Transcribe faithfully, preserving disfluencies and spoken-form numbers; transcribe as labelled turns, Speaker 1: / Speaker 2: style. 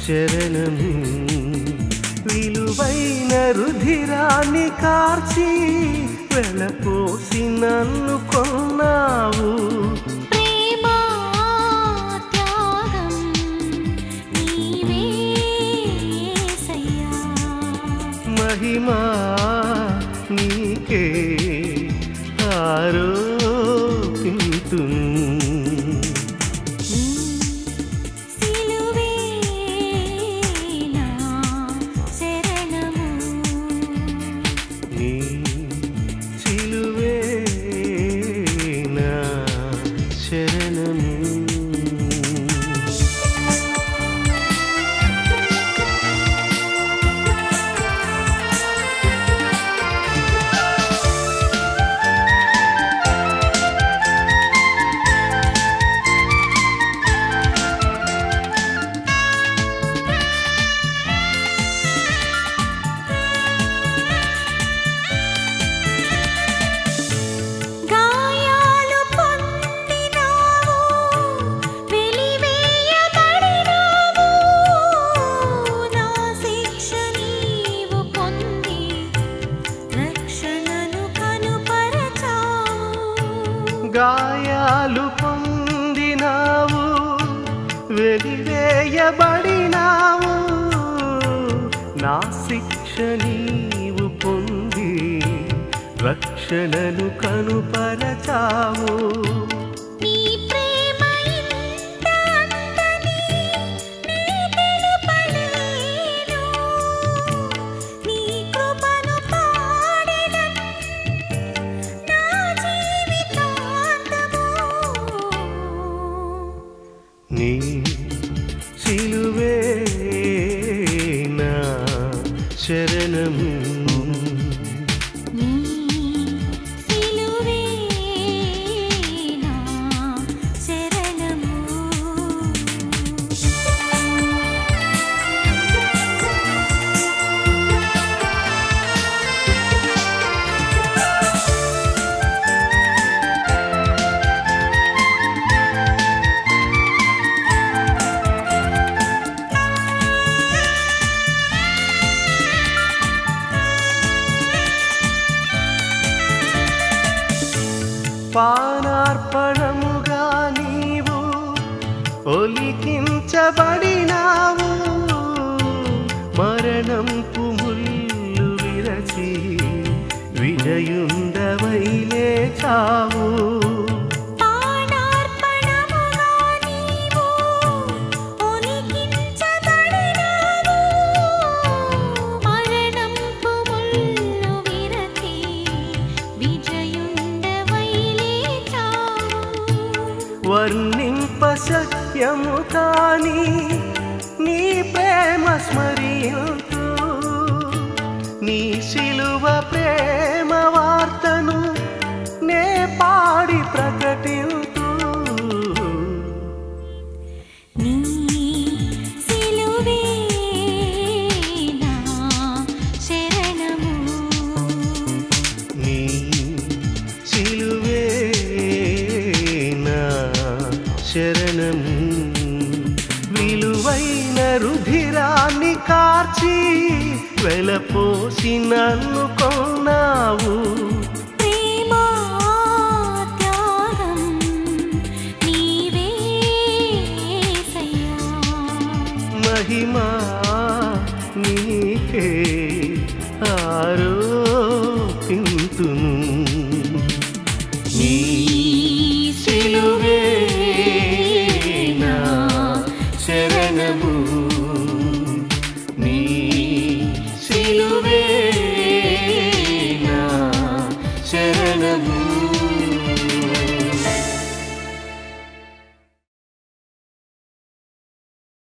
Speaker 1: శరణము విలువైన రుధిరాన్ని కార్చి వెలపోసి నన్ను కొన్నావు.
Speaker 2: ప్రేమా త్యాగం నీవే యేసయ్యా.
Speaker 1: మహిమా నీకే ఆరోపింతును. గాయాలు పొందినావు, వెలివేయబడినావు, నా శిక్ష నీవు పొంది రక్షణను కనుపరచావు. నీ సిలువే నా శరణము.
Speaker 2: నీ సిలువే నా శరణము.
Speaker 1: పానార్పణముగా నీవు ఒలికించబడినావు, మరణంపు ముల్లు విరచి విజయుండవై లేచావు. వర్ణింప సత్యము కాని నీ ప్రేమ స్మరింతు, నీ సిలువ ప్రేమ వార్తను నే పాడి ప్రకటింతు.
Speaker 2: నీ సిలువే నా శరణము.
Speaker 1: నీ సిలువే శరణము విలువైన రుధిరాన్ని కార్చి వెలపోసి నన్ను కొన్నావు.
Speaker 2: ప్రేమా త్యాగం నీవే యేసయ్యా.
Speaker 1: మహిమా నీకే ఆరోపింతును. నీ సిలువే శరణము. నీ సిలువే నా శరణము.